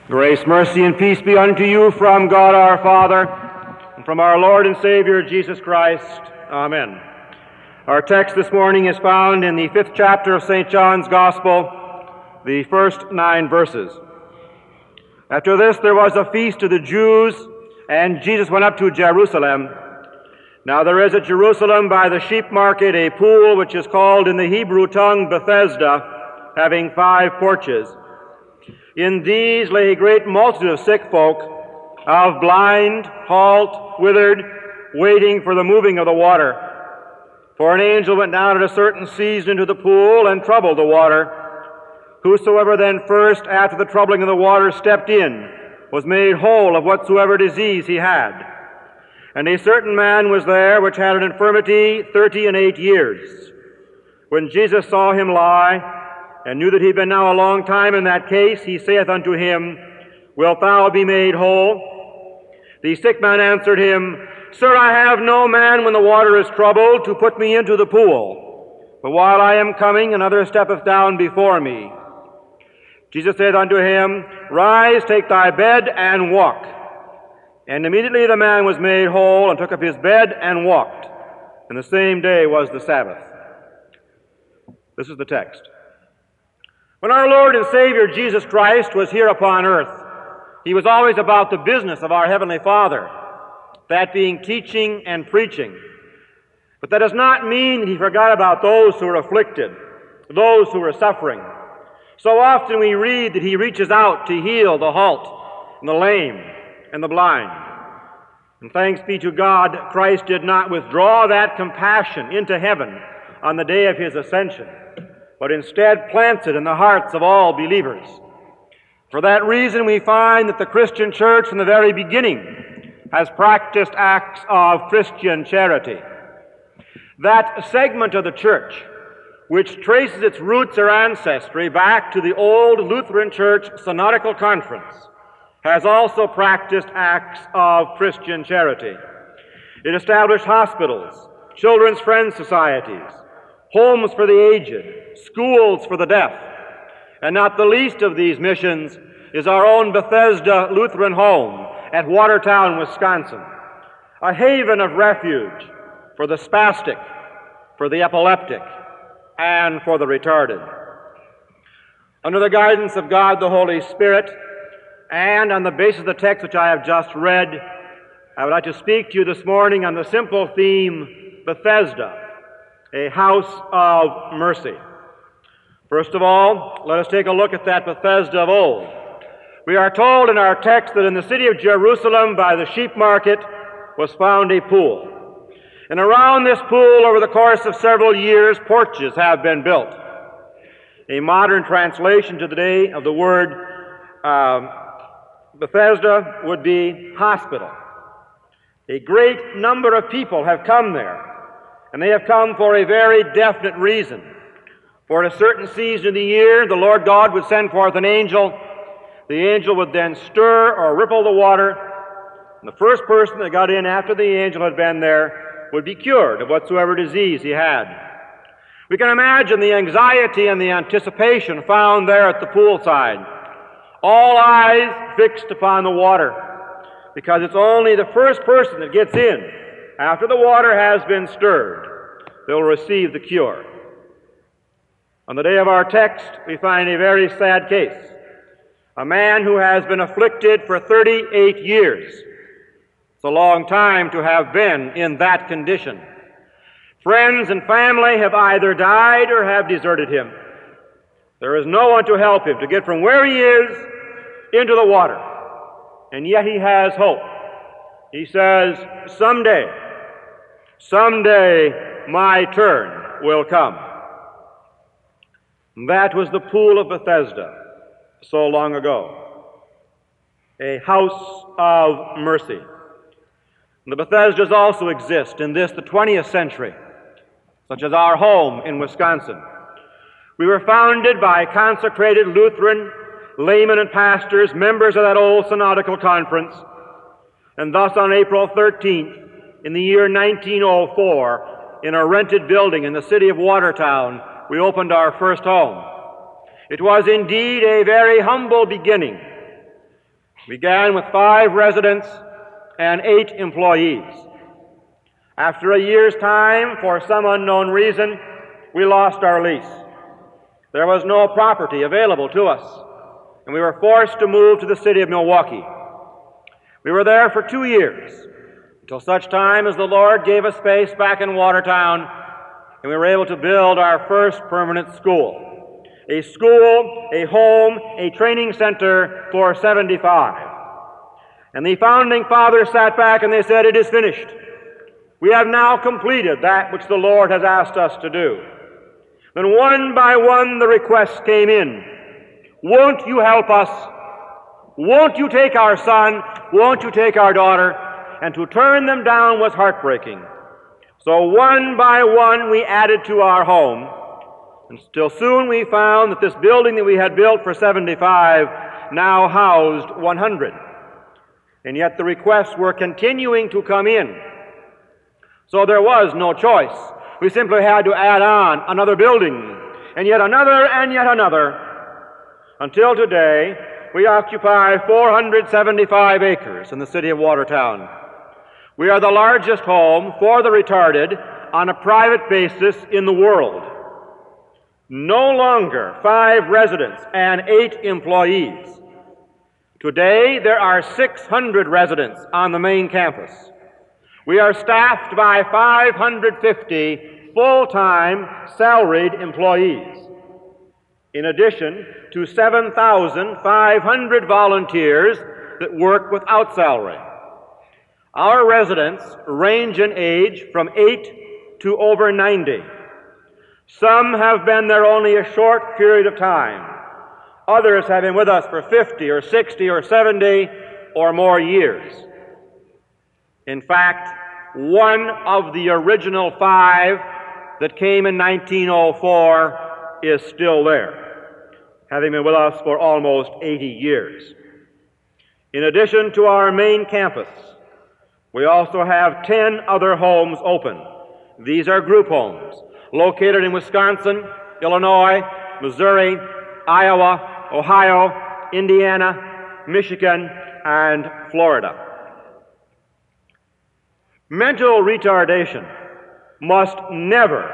Grace, mercy, and peace be unto you from God our Father, and from our Lord and Savior Jesus Christ. Amen. Our text this morning is found in the 5th chapter of St. John's Gospel, the first 9 verses. After this there was a feast of the Jews, and Jesus went up to Jerusalem. Now there is at Jerusalem by the sheep market a pool which is called in the Hebrew tongue Bethesda, having 5 porches. In these lay a great multitude of sick folk, of blind, halt, withered, waiting for the moving of the water. For an angel went down at a certain season into the pool and troubled the water. Whosoever then first, after the troubling of the water, stepped in, was made whole of whatsoever disease he had. And a certain man was there which had an infirmity 38 years. When Jesus saw him lie, and knew that he had been now a long time in that case, he saith unto him, Wilt thou be made whole? The sick man answered him, Sir, I have no man when the water is troubled to put me into the pool. But while I am coming, another steppeth down before me. Jesus saith unto him, Rise, take thy bed, and walk. And immediately the man was made whole, and took up his bed, and walked. And the same day was the Sabbath. This is the text. When our Lord and Savior Jesus Christ was here upon earth, he was always about the business of our Heavenly Father, that being teaching and preaching. But that does not mean that he forgot about those who are afflicted, those who are suffering. So often we read that he reaches out to heal the halt and the lame and the blind. And thanks be to God, Christ did not withdraw that compassion into heaven on the day of his ascension, but instead plants it in the hearts of all believers. For that reason, we find that the Christian church from the very beginning has practiced acts of Christian charity. That segment of the church which traces its roots or ancestry back to the old Lutheran Church Synodical Conference has also practiced acts of Christian charity. It established hospitals, children's friend societies, homes for the aged, schools for the deaf, and not the least of these missions is our own Bethesda Lutheran home at Watertown, Wisconsin, a haven of refuge for the spastic, for the epileptic, and for the retarded. Under the guidance of God the Holy Spirit, and on the basis of the text which I have just read, I would like to speak to you this morning on the simple theme, Bethesda, a house of mercy. First of all, let us take a look at that Bethesda of old. We are told in our text that in the city of Jerusalem by the sheep market was found a pool. And around this pool, over the course of several years, porches have been built. A modern translation today of the word Bethesda would be hospital. A great number of people have come there. And they have come for a very definite reason. For at a certain season of the year, the Lord God would send forth an angel. The angel would then stir or ripple the water. And the first person that got in after the angel had been there would be cured of whatsoever disease he had. We can imagine the anxiety and the anticipation found there at the poolside. All eyes fixed upon the water, because it's only the first person that gets in after the water has been stirred, they'll receive the cure. On the day of our text, we find a very sad case. A man who has been afflicted for 38 years. It's a long time to have been in that condition. Friends and family have either died or have deserted him. There is no one to help him to get from where he is into the water. And yet he has hope. He says, someday my turn will come. That was the pool of Bethesda so long ago. A house of mercy. And the Bethesdas also exist in the 20th century, such as our home in Wisconsin. We were founded by consecrated Lutheran laymen and pastors, members of that old synodical conference, and thus on April 13th, in the year 1904, in a rented building in the city of Watertown, we opened our first home. It was indeed a very humble beginning, began with 5 residents and 8 employees. After a year's time, for some unknown reason, we lost our lease. There was no property available to us, and we were forced to move to the city of Milwaukee. We were there for 2 years, until such time as the Lord gave us space back in Watertown, and we were able to build our first permanent school. A school, a home, a training center for 75. And the founding fathers sat back and they said, "It is finished. We have now completed that which the Lord has asked us to do." Then one by one the requests came in. "Won't you help us? Won't you take our son? Won't you take our daughter?" And to turn them down was heartbreaking. So one by one we added to our home, until soon we found that this building that we had built for 75 now housed 100. And yet the requests were continuing to come in. So there was no choice. We simply had to add on another building, and yet another, until today we occupy 475 acres in the city of Watertown. We are the largest home for the retarded on a private basis in the world. No longer 5 residents and 8 employees. Today, there are 600 residents on the main campus. We are staffed by 550 full-time salaried employees, in addition to 7,500 volunteers that work without salary. Our residents range in age from 8 to over 90. Some have been there only a short period of time. Others have been with us for 50 or 60 or 70 or more years. In fact, one of the original 5 that came in 1904 is still there, having been with us for almost 80 years. In addition to our main campus, we also have 10 other homes open. These are group homes located in Wisconsin, Illinois, Missouri, Iowa, Ohio, Indiana, Michigan, and Florida. Mental retardation must never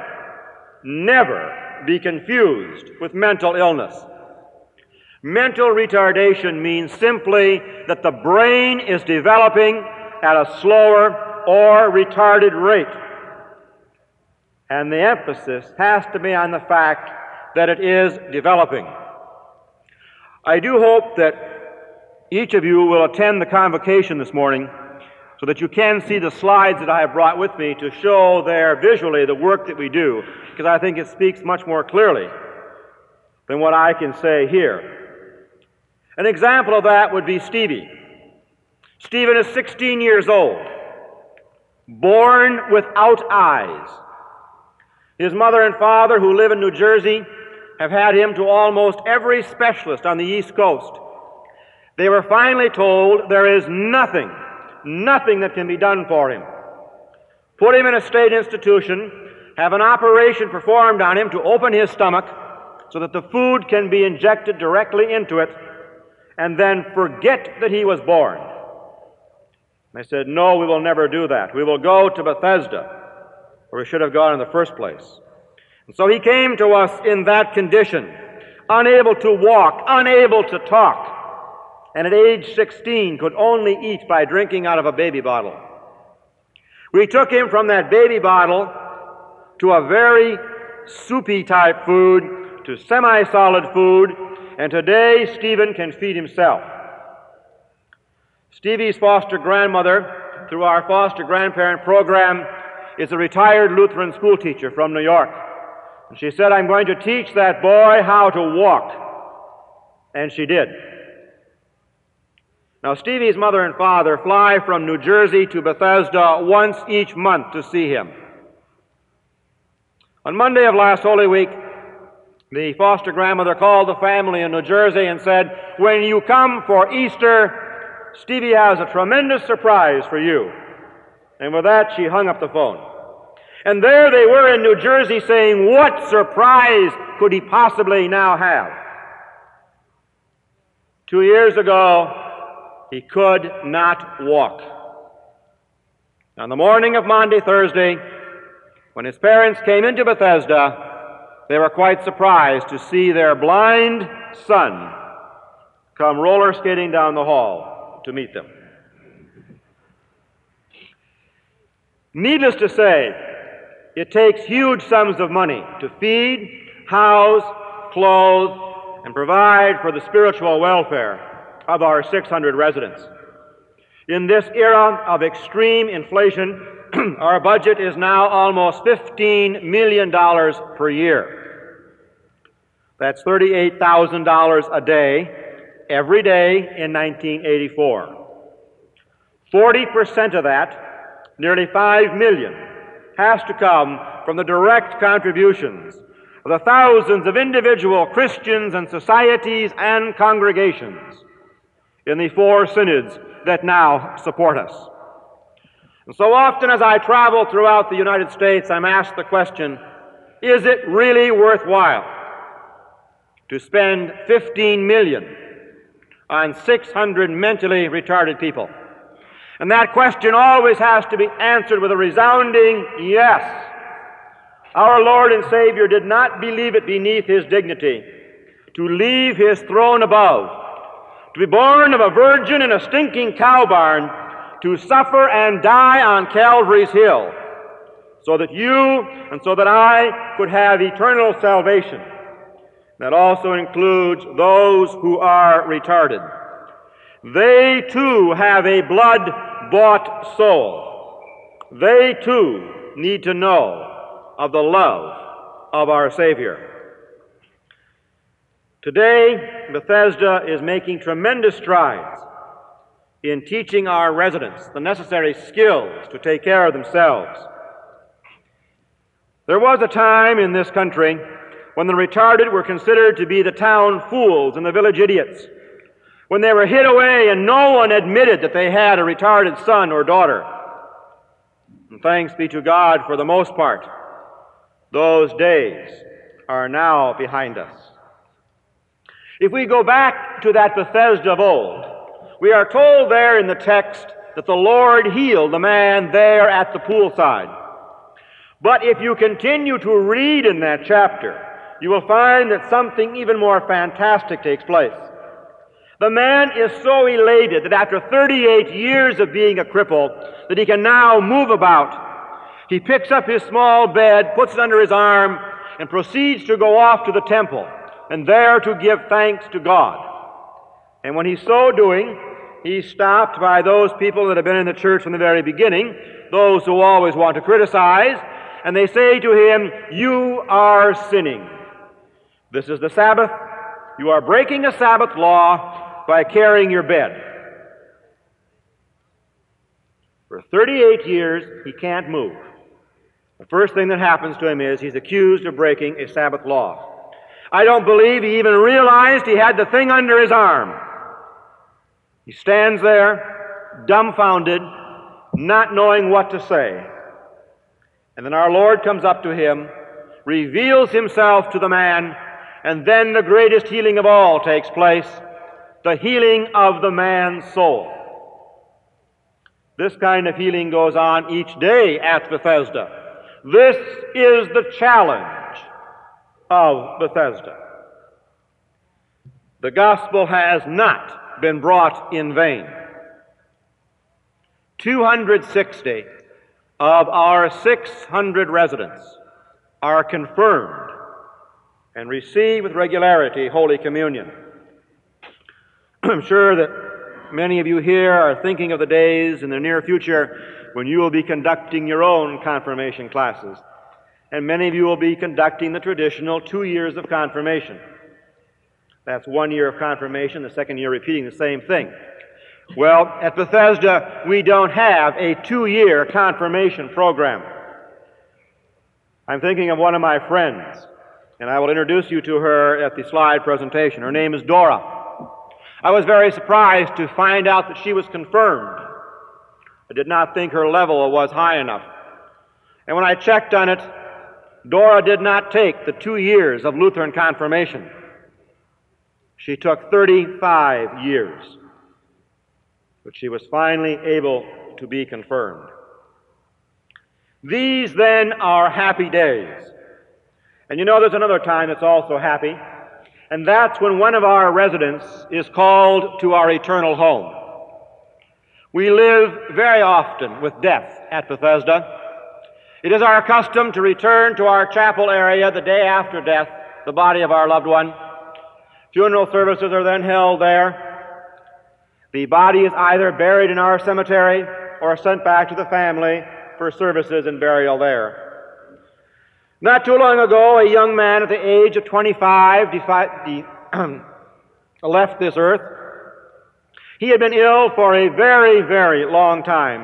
be confused with mental illness. Mental retardation means simply that the brain is developing at a slower or retarded rate. And the emphasis has to be on the fact that it is developing. I do hope that each of you will attend the convocation this morning so that you can see the slides that I have brought with me to show there visually the work that we do, because I think it speaks much more clearly than what I can say here. An example of that would be Stevie. Stephen is 16 years old, born without eyes. His mother and father, who live in New Jersey, have had him to almost every specialist on the East Coast. They were finally told there is nothing that can be done for him. Put him in a state institution, have an operation performed on him to open his stomach so that the food can be injected directly into it, and then forget that he was born. They said, "No, we will never do that. We will go to Bethesda, where we should have gone in the first place." And so he came to us in that condition, unable to walk, unable to talk, and at age 16 could only eat by drinking out of a baby bottle. We took him from that baby bottle to a very soupy type food, to semi-solid food, and today Stephen can feed himself. Stevie's foster grandmother, through our foster grandparent program, is a retired Lutheran school teacher from New York. And she said, "I'm going to teach that boy how to walk." And she did. Now, Stevie's mother and father fly from New Jersey to Bethesda once each month to see him. On Monday of last Holy Week, the foster grandmother called the family in New Jersey and said, "When you come for Easter, Stevie has a tremendous surprise for you." And with that, she hung up the phone. And there they were in New Jersey saying, what surprise could he possibly now have? 2 years ago, He could not walk. On the morning of Maundy Thursday, when his parents came into Bethesda, they were quite surprised to see their blind son come roller skating down the hall to meet them. Needless to say, it takes huge sums of money to feed, house, clothe, and provide for the spiritual welfare of our 600 residents. In this era of extreme inflation, our budget is now almost $15 million per year. That's $38,000 a day, every day in 1984. 40% of that, nearly $5 million, has to come from the direct contributions of the thousands of individual Christians and societies and congregations in the 4 synods that now support us. And so often as I travel throughout the United States, I'm asked the question, is it really worthwhile to spend $15 million on 600 mentally retarded people? And that question always has to be answered with a resounding yes. Our Lord and Savior did not believe it beneath His dignity to leave His throne above, to be born of a virgin in a stinking cow barn, to suffer and die on Calvary's hill, so that you and so that I could have eternal salvation. That also includes those who are retarded. They too have a blood-bought soul. They too need to know of the love of our Savior. Today, Bethesda is making tremendous strides in teaching our residents the necessary skills to take care of themselves. There was a time in this country when the retarded were considered to be the town fools and the village idiots, when they were hid away and no one admitted that they had a retarded son or daughter. And thanks be to God, for the most part, those days are now behind us. If we go back to that Bethesda of old, we are told there in the text that the Lord healed the man there at the poolside. But if you continue to read in that chapter, you will find that something even more fantastic takes place. The man is so elated that after 38 years of being a cripple, that he can now move about. He picks up his small bed, puts it under his arm, and proceeds to go off to the temple, and there to give thanks to God. And when he's so doing, he's stopped by those people that have been in the church from the very beginning, those who always want to criticize, and they say to him, "You are sinning. This is the Sabbath. You are breaking a Sabbath law by carrying your bed." For 38 years, he can't move. The first thing that happens to him is he's accused of breaking a Sabbath law. I don't believe he even realized he had the thing under his arm. He stands there, dumbfounded, not knowing what to say. And then our Lord comes up to him, reveals himself to the man, and then the greatest healing of all takes place, the healing of the man's soul. This kind of healing goes on each day at Bethesda. This is the challenge of Bethesda. The gospel has not been brought in vain. 260 of our 600 residents are confirmed and receive with regularity Holy Communion. I'm sure that many of you here are thinking of the days in the near future when you will be conducting your own confirmation classes. And many of you will be conducting the traditional 2 years of confirmation. That's 1 year of confirmation, the second year repeating the same thing. Well, at Bethesda, we don't have a 2-year confirmation program. I'm thinking of one of my friends, and I will introduce you to her at the slide presentation. Her name is Dora. I was very surprised to find out that she was confirmed. I did not think her level was high enough. And when I checked on it, Dora did not take the 2 years of Lutheran confirmation. She took 35 years. but she was finally able to be confirmed. These then are happy days. And you know there's another time that's also happy, and that's when one of our residents is called to our eternal home. We live very often with death at Bethesda. It is our custom to return to our chapel area the day after death, the body of our loved one. Funeral services are then held there. The body is either buried in our cemetery or sent back to the family for services and burial there. Not too long ago, a young man at the age of 25 left this earth. He had been ill for a very, very long time.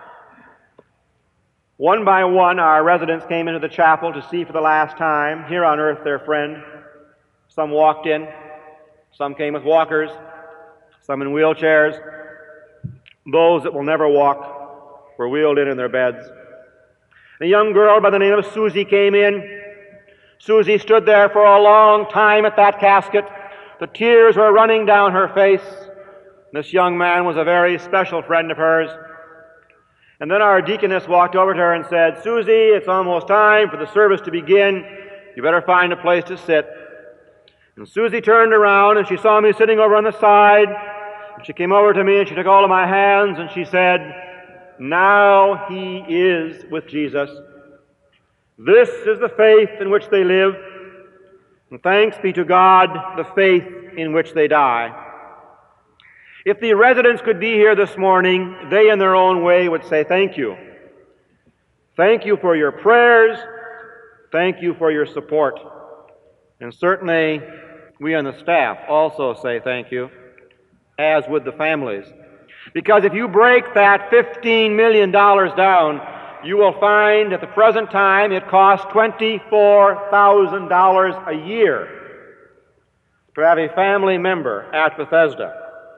One by one, our residents came into the chapel to see for the last time, here on earth, their friend. Some walked in, some came with walkers, some in wheelchairs. Those that will never walk were wheeled in their beds. A young girl by the name of Susie came in. Susie stood there for a long time at that casket. The tears were running down her face. This young man was a very special friend of hers. And then our deaconess walked over to her and said, "Susie, it's almost time for the service to begin. You better find a place to sit." And Susie turned around and she saw me sitting over on the side. And she came over to me and she took hold of my hands and she said, "Now he is with Jesus. This is the faith in which they live, and thanks be to God, the faith in which they die." If the residents could be here this morning, they in their own way would say thank you. Thank you for your prayers. Thank you for your support. And certainly, we on the staff also say thank you, as would the families. Because if you break that $15 million down, you will find at the present time it costs $24,000 a year to have a family member at Bethesda.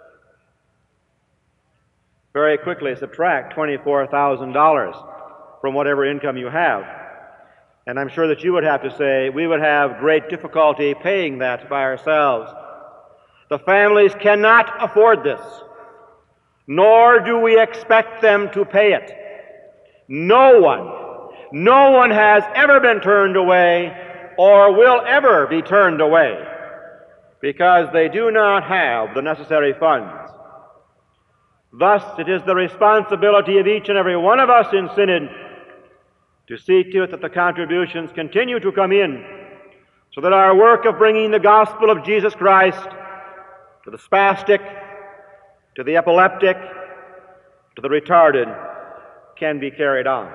Very quickly subtract $24,000 from whatever income you have. And I'm sure that you would have to say, we would have great difficulty paying that by ourselves. The families cannot afford this, nor do we expect them to pay it. No one has ever been turned away or will ever be turned away because they do not have the necessary funds. Thus, it is the responsibility of each and every one of us in Synod to see to it that the contributions continue to come in so that our work of bringing the gospel of Jesus Christ to the spastic, to the epileptic, to the retarded can be carried on.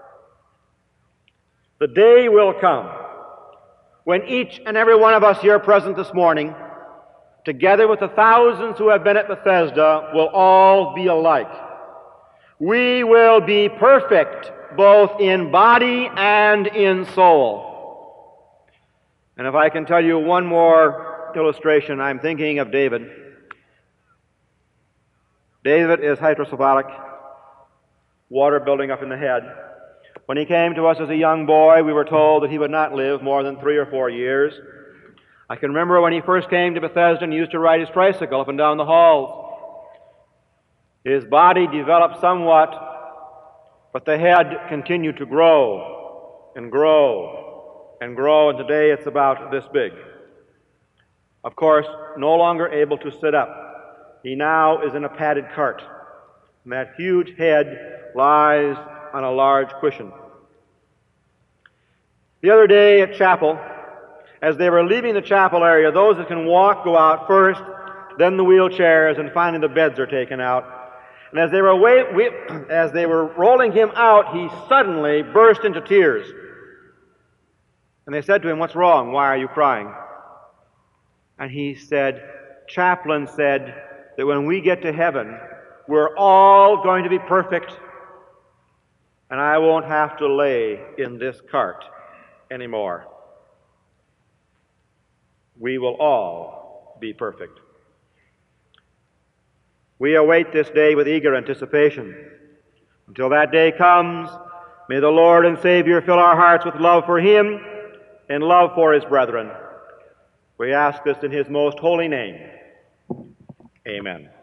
The day will come when each and every one of us here present this morning, together with the thousands who have been at Bethesda, will all be alike. We will be perfect both in body and in soul. And if I can tell you one more illustration, I'm thinking of David. David is hydrocephalic, water building up in the head. When he came to us as a young boy, we were told that he would not live more than 3 or 4 years. I can remember when he first came to Bethesda and used to ride his tricycle up and down the halls. His body developed somewhat, but the head continued to grow and grow and grow, and today it's about this big. Of course, no longer able to sit up. He now is in a padded cart, and that huge head lies on a large cushion. The other day at chapel, as they were leaving the chapel area, those that can walk go out first, then the wheelchairs, and finally the beds are taken out. And as they were rolling him out, he suddenly burst into tears. And they said to him, "What's wrong? Why are you crying?" And he said, "Chaplain said that when we get to heaven, we're all going to be perfect, and I won't have to lay in this cart anymore. We will all be perfect." We await this day with eager anticipation. Until that day comes, may the Lord and Savior fill our hearts with love for Him and love for His brethren. We ask this in His most holy name. Amen.